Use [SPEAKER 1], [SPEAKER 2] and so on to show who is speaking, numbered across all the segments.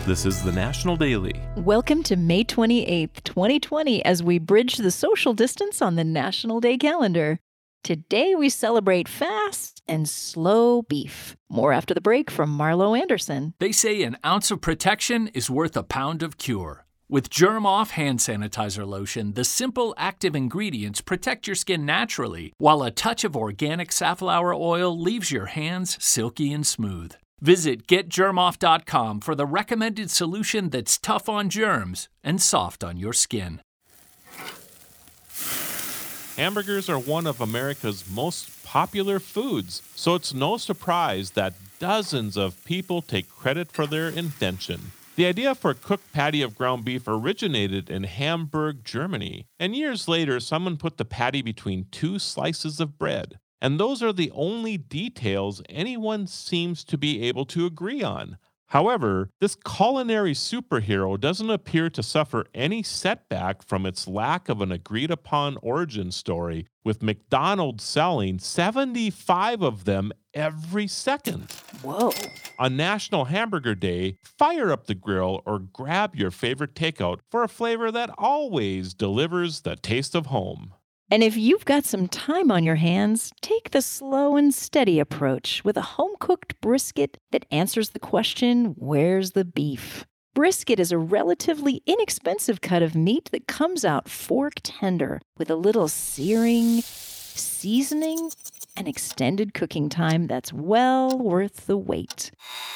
[SPEAKER 1] This is the National Daily.
[SPEAKER 2] Welcome to May 28th, 2020, as we bridge the social distance on the National Day calendar. Today we celebrate fast and slow beef. More after the break from Marlo Anderson.
[SPEAKER 3] They say an ounce of protection is worth a pound of cure. With Germ Off hand sanitizer lotion, the simple active ingredients protect your skin naturally, while a touch of organic safflower oil leaves your hands silky and smooth. Visit getgermoff.com for the recommended solution that's tough on germs and soft on your skin.
[SPEAKER 1] Hamburgers are one of America's most popular foods, so it's no surprise that dozens of people take credit for their invention. The idea for a cooked patty of ground beef originated in Hamburg, Germany, and years later someone put the patty between two slices of bread. And those are the only details anyone seems to be able to agree on. However, this culinary superhero doesn't appear to suffer any setback from its lack of an agreed-upon origin story, with McDonald's selling 75 of them every second.
[SPEAKER 2] Whoa.
[SPEAKER 1] On National Hamburger Day, fire up the grill or grab your favorite takeout for a flavor that always delivers the taste of home.
[SPEAKER 2] And if you've got some time on your hands, take the slow and steady approach with a home-cooked brisket that answers the question, where's the beef? Brisket is a relatively inexpensive cut of meat that comes out fork tender with a little searing, seasoning, and extended cooking time that's well worth the wait.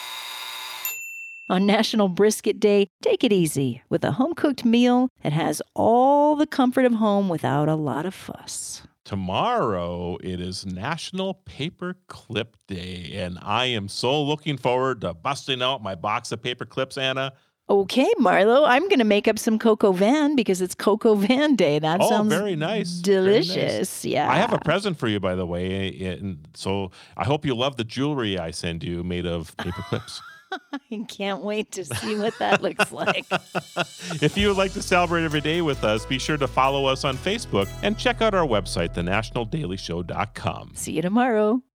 [SPEAKER 2] On National Brisket Day, take it easy with a home-cooked meal that has all the comfort of home without a lot of fuss.
[SPEAKER 1] Tomorrow, it is National Paper Clip Day, and I am so looking forward to busting out my box of paper clips, Anna.
[SPEAKER 2] Okay, Marlo, I'm going to make up some Coco Van because it's Coco Van Day. That sounds
[SPEAKER 1] very nice.
[SPEAKER 2] Delicious.
[SPEAKER 1] Very nice.
[SPEAKER 2] Yeah.
[SPEAKER 1] I have a present for you, by the way, and so I hope you love the jewelry I send you made of paper clips.
[SPEAKER 2] I can't wait to see what that looks like.
[SPEAKER 1] If you would like to celebrate every day with us, be sure to follow us on Facebook and check out our website, thenationaldailyshow.com.
[SPEAKER 2] See you tomorrow.